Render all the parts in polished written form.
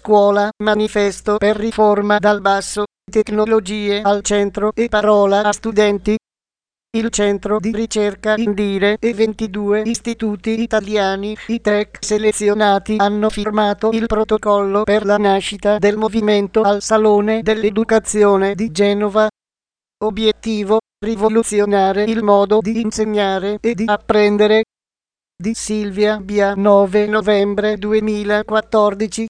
scuola, manifesto per riforma dal basso, tecnologie al centro e parola a studenti. Il centro di ricerca Indire e 22 istituti italiani, ITEC selezionati, hanno firmato il protocollo per la nascita del movimento al Salone dell'Educazione di Genova. Obiettivo: rivoluzionare il modo di insegnare e di apprendere. Di Silvia Bia, 9 novembre 2014.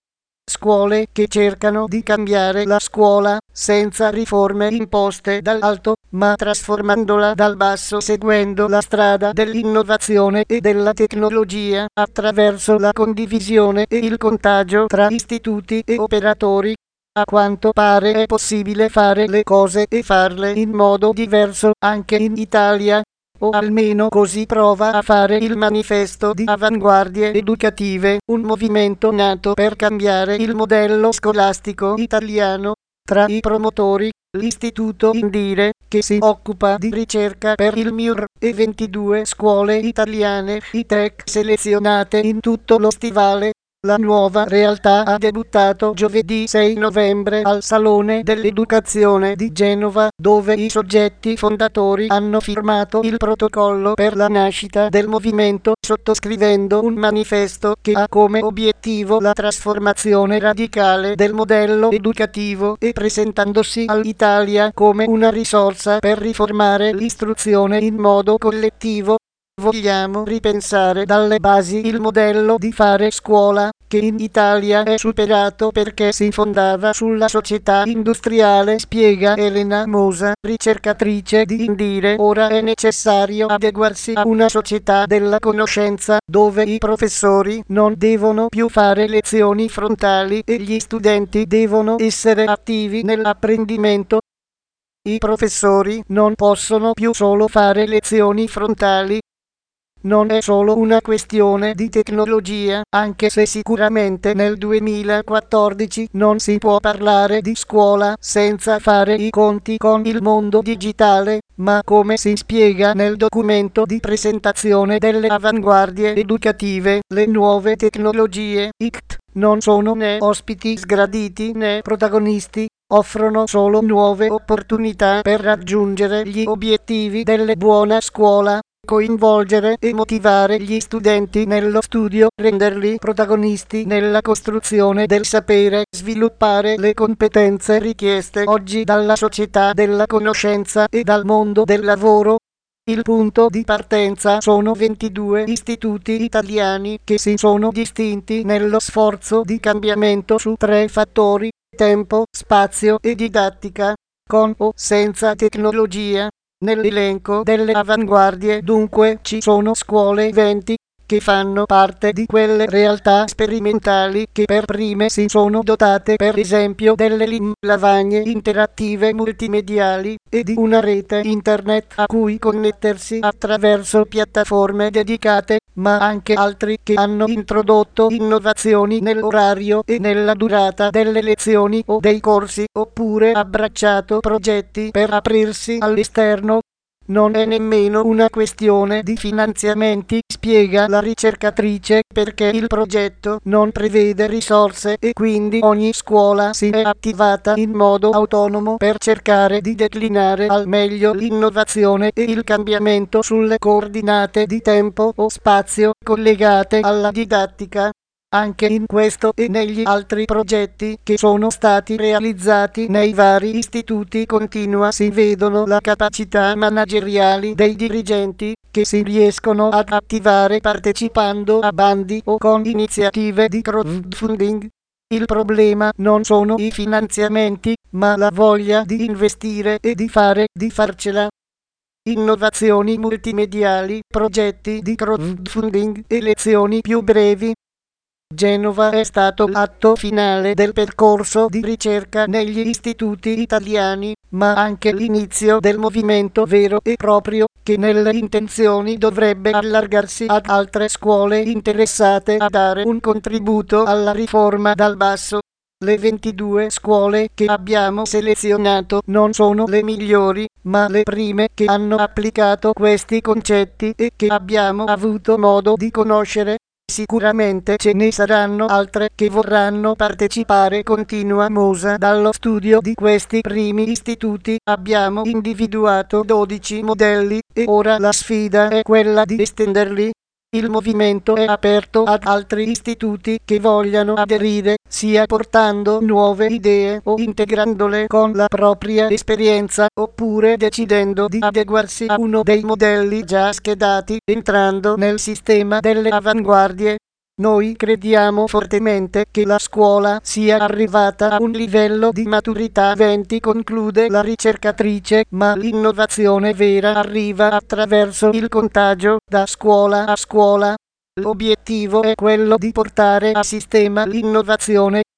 Scuole che cercano di cambiare la scuola, senza riforme imposte dall'alto, ma trasformandola dal basso seguendo la strada dell'innovazione e della tecnologia, attraverso la condivisione e il contagio tra istituti e operatori. A quanto pare è possibile fare le cose e farle in modo diverso anche in Italia. O almeno così prova a fare il manifesto di Avanguardie Educative, un movimento nato per cambiare il modello scolastico italiano. Tra i promotori, l'Istituto Indire, che si occupa di ricerca per il MIUR, e 22 scuole italiane, ITEC selezionate in tutto lo stivale. La nuova realtà ha debuttato giovedì 6 novembre al Salone dell'Educazione di Genova, dove i soggetti fondatori hanno firmato il protocollo per la nascita del movimento, sottoscrivendo un manifesto che ha come obiettivo la trasformazione radicale del modello educativo e presentandosi all'Italia come una risorsa per riformare l'istruzione in modo collettivo. Vogliamo ripensare dalle basi il modello di fare scuola, che in Italia è superato perché si fondava sulla società industriale, spiega Elena Mosa, ricercatrice di Indire. Ora è necessario adeguarsi a una società della conoscenza, dove i professori non devono più fare lezioni frontali e gli studenti devono essere attivi nell'apprendimento. I professori non possono più solo fare lezioni frontali. Non è solo una questione di tecnologia, anche se sicuramente nel 2014 non si può parlare di scuola senza fare i conti con il mondo digitale, ma come si spiega nel documento di presentazione delle avanguardie educative, le nuove tecnologie, ICT, non sono né ospiti sgraditi né protagonisti, offrono solo nuove opportunità per raggiungere gli obiettivi della buona scuola. Coinvolgere e motivare gli studenti nello studio, renderli protagonisti nella costruzione del sapere, sviluppare le competenze richieste oggi dalla società della conoscenza e dal mondo del lavoro. Il punto di partenza sono 22 istituti italiani che si sono distinti nello sforzo di cambiamento su 3 fattori: tempo, spazio e didattica, con o senza tecnologia. Nell'elenco delle avanguardie dunque ci sono scuole 20 che fanno parte di quelle realtà sperimentali che per prime si sono dotate per esempio delle lavagne interattive multimediali e di una rete internet a cui connettersi attraverso piattaforme dedicate, ma anche altri che hanno introdotto innovazioni nell'orario e nella durata delle lezioni o dei corsi, oppure abbracciato progetti per aprirsi all'esterno. Non è nemmeno una questione di finanziamenti, spiega la ricercatrice, perché il progetto non prevede risorse e quindi ogni scuola si è attivata in modo autonomo per cercare di declinare al meglio l'innovazione e il cambiamento sulle coordinate di tempo o spazio collegate alla didattica. Anche in questo e negli altri progetti che sono stati realizzati nei vari istituti continua si vedono la capacità manageriali dei dirigenti, che si riescono ad attivare partecipando a bandi o con iniziative di crowdfunding. Il problema non sono i finanziamenti, ma la voglia di investire e di farcela. Innovazioni multimediali, progetti di crowdfunding e lezioni più brevi. Genova è stato l'atto finale del percorso di ricerca negli istituti italiani, ma anche l'inizio del movimento vero e proprio, che nelle intenzioni dovrebbe allargarsi ad altre scuole interessate a dare un contributo alla riforma dal basso. Le 22 scuole che abbiamo selezionato non sono le migliori, ma le prime che hanno applicato questi concetti e che abbiamo avuto modo di conoscere. Sicuramente ce ne saranno altre che vorranno partecipare. Continua Mosa. Dallo studio di questi primi istituti abbiamo individuato 12 modelli e ora la sfida è quella di estenderli. Il movimento è aperto ad altri istituti che vogliano aderire, sia portando nuove idee o integrandole con la propria esperienza, oppure decidendo di adeguarsi a uno dei modelli già schedati, entrando nel sistema delle avanguardie. Noi crediamo fortemente che la scuola sia arrivata a un livello di maturità 20, conclude la ricercatrice, ma l'innovazione vera arriva attraverso il contagio, da scuola a scuola. L'obiettivo è quello di portare a sistema l'innovazione